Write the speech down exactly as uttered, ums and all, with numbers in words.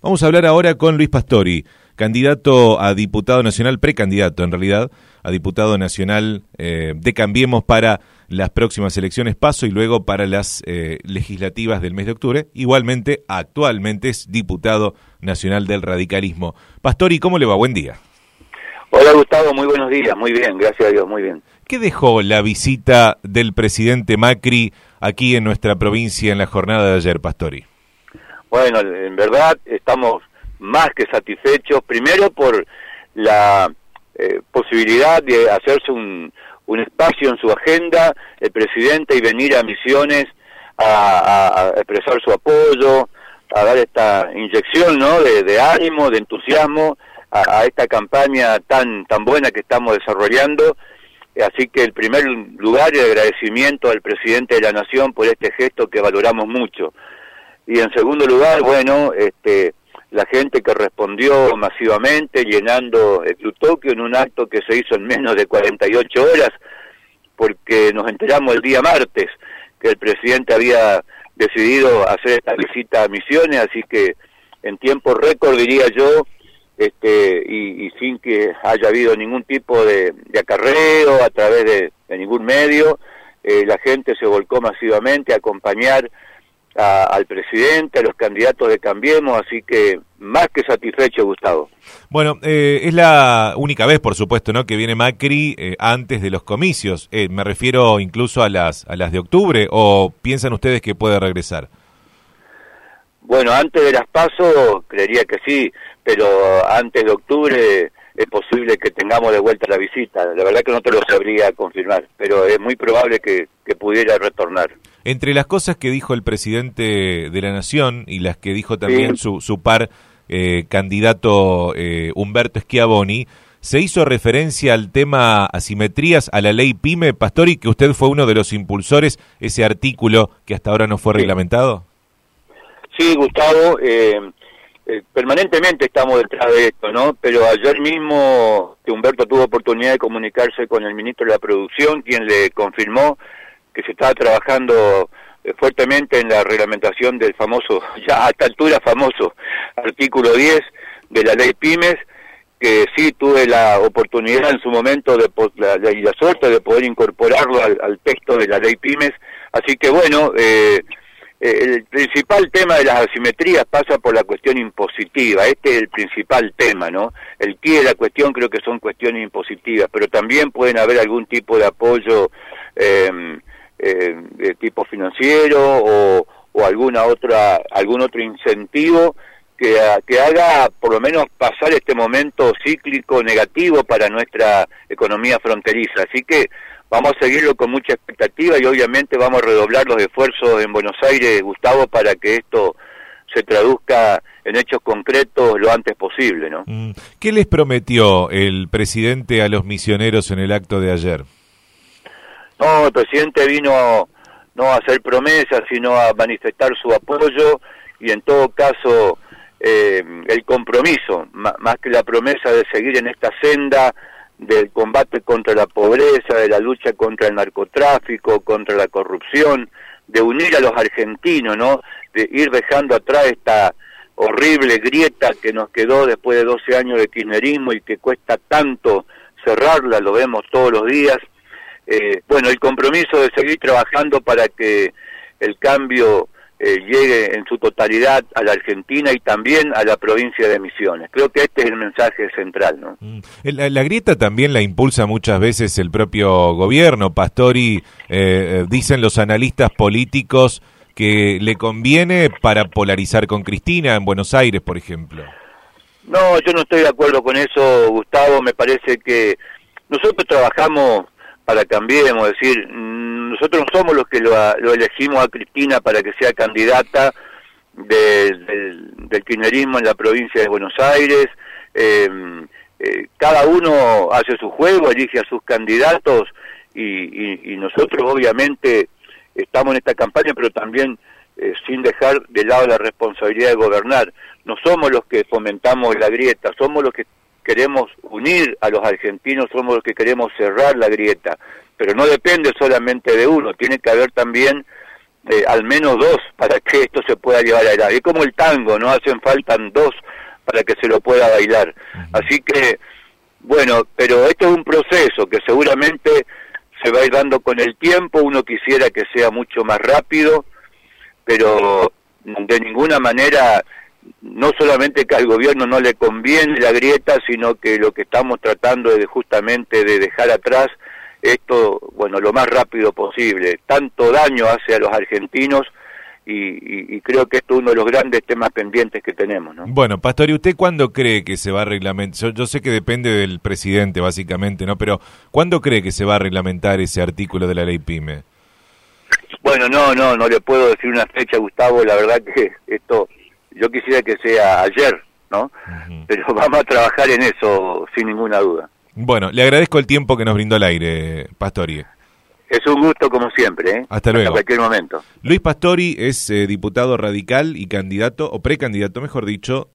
Vamos a hablar ahora con Luis Pastori, candidato a diputado nacional, precandidato en realidad, a diputado nacional eh, de Cambiemos para las próximas elecciones PASO y luego para las eh, legislativas del mes de octubre. Igualmente, actualmente es diputado nacional del radicalismo. Pastori, ¿cómo le va? Buen día. Hola Gustavo, muy buenos días, muy bien, gracias a Dios, muy bien. ¿Qué dejó la visita del presidente Macri aquí en nuestra provincia en la jornada de ayer, Pastori? Bueno, en verdad estamos más que satisfechos, primero por la eh, posibilidad de hacerse un, un espacio en su agenda, el presidente, y venir a Misiones a, a, a expresar su apoyo, a dar esta inyección, ¿no?, de, de ánimo, de entusiasmo a, a esta campaña tan, tan buena que estamos desarrollando. Así que el primer lugar, el agradecimiento al presidente de la Nación por este gesto que valoramos mucho. Y en segundo lugar, bueno, este, la gente que respondió masivamente, llenando el Club Tokio en un acto que se hizo en menos de cuarenta y ocho horas, porque nos enteramos el día martes que el presidente había decidido hacer esta visita a Misiones, así que en tiempo récord, diría yo, este y, y sin que haya habido ningún tipo de, de acarreo a través de, de ningún medio, eh, la gente se volcó masivamente a acompañar A, al presidente, a los candidatos de Cambiemos, así que más que satisfecho, Gustavo. Bueno, eh, es la única vez, por supuesto, ¿no?, que viene Macri eh, antes de los comicios. Eh, me refiero incluso a las a las de octubre, ¿o piensan ustedes que puede regresar? Bueno, antes de las PASO, creería que sí, pero antes de octubre es posible que tengamos de vuelta la visita. La verdad que no te lo sabría confirmar, pero es muy probable que, que pudiera retornar. Entre las cosas que dijo el presidente de la Nación y las que dijo también sí. su, su par eh, candidato eh, Humberto Schiavoni, se hizo referencia al tema asimetrías, a la ley PYME, Pastori, que usted fue uno de los impulsores, ese artículo que hasta ahora no fue sí. reglamentado. Sí, Gustavo, eh, eh, permanentemente estamos detrás de esto, ¿no? Pero ayer mismo que Humberto tuvo oportunidad de comunicarse con el ministro de la Producción, quien le confirmó que se estaba trabajando eh, fuertemente en la reglamentación del famoso, ya a esta altura famoso, artículo diez de la ley Pymes, que sí tuve la oportunidad en su momento de la, la, y la suerte de poder incorporarlo al, al texto de la ley Pymes. Así que bueno, eh, el principal tema de las asimetrías pasa por la cuestión impositiva. Este es el principal tema, ¿no? El quid de la cuestión creo que son cuestiones impositivas, pero también pueden haber algún tipo de apoyo eh, eh, de tipo financiero o, o alguna otra algún otro incentivo que, que haga por lo menos pasar este momento cíclico negativo para nuestra economía fronteriza. Así que vamos a seguirlo con mucha expectativa y obviamente vamos a redoblar los esfuerzos en Buenos Aires, Gustavo, para que esto se traduzca en hechos concretos lo antes posible, ¿no? ¿Qué les prometió el presidente a los misioneros en el acto de ayer? No, el presidente vino no a hacer promesas, sino a manifestar su apoyo y en todo caso eh, el compromiso, más que la promesa de seguir en esta senda del combate contra la pobreza, de la lucha contra el narcotráfico, contra la corrupción, de unir a los argentinos, ¿no?, de ir dejando atrás esta horrible grieta que nos quedó después de doce años de kirchnerismo y que cuesta tanto cerrarla, lo vemos todos los días. Eh, bueno, el compromiso de seguir trabajando para que el cambio Eh, llegue en su totalidad a la Argentina y también a la provincia de Misiones. Creo que este es el mensaje central, ¿no? La, la grieta también la impulsa muchas veces el propio gobierno, Pastori. Eh, dicen los analistas políticos que le conviene para polarizar con Cristina en Buenos Aires, por ejemplo. No, yo no estoy de acuerdo con eso, Gustavo. Me parece que nosotros trabajamos para Cambiemos, es decir, nosotros no somos los que lo, lo elegimos a Cristina para que sea candidata de, del, del kirchnerismo en la provincia de Buenos Aires. Eh, eh, cada uno hace su juego, elige a sus candidatos y, y, y nosotros obviamente estamos en esta campaña, pero también eh, sin dejar de lado la responsabilidad de gobernar. No somos los que fomentamos la grieta, somos los que queremos unir a los argentinos, somos los que queremos cerrar la grieta, pero no depende solamente de uno, tiene que haber también eh, al menos dos para que esto se pueda llevar adelante. Es como el tango, no hacen falta dos para que se lo pueda bailar. Así que, bueno, pero esto es un proceso que seguramente se va a ir dando con el tiempo. Uno quisiera que sea mucho más rápido, pero de ninguna manera, no solamente que al gobierno no le conviene la grieta, sino que lo que estamos tratando es de justamente de dejar atrás esto, bueno, lo más rápido posible. Tanto daño hace a los argentinos y, y, y creo que esto es uno de los grandes temas pendientes que tenemos, ¿no? Bueno, Pastori, ¿usted cuándo cree que se va a reglamentar? Yo, yo sé que depende del presidente, básicamente, ¿no? Pero ¿cuándo cree que se va a reglamentar ese artículo de la ley PYME? Bueno, no, no, no le puedo decir una fecha, Gustavo. La verdad que esto, yo quisiera que sea ayer, ¿no? Uh-huh. Pero vamos a trabajar en eso sin ninguna duda. Bueno, le agradezco el tiempo que nos brindó al aire, Pastori. Es un gusto como siempre, ¿eh? Hasta luego. Hasta cualquier momento. Luis Pastori es eh, diputado radical y candidato, o precandidato, mejor dicho,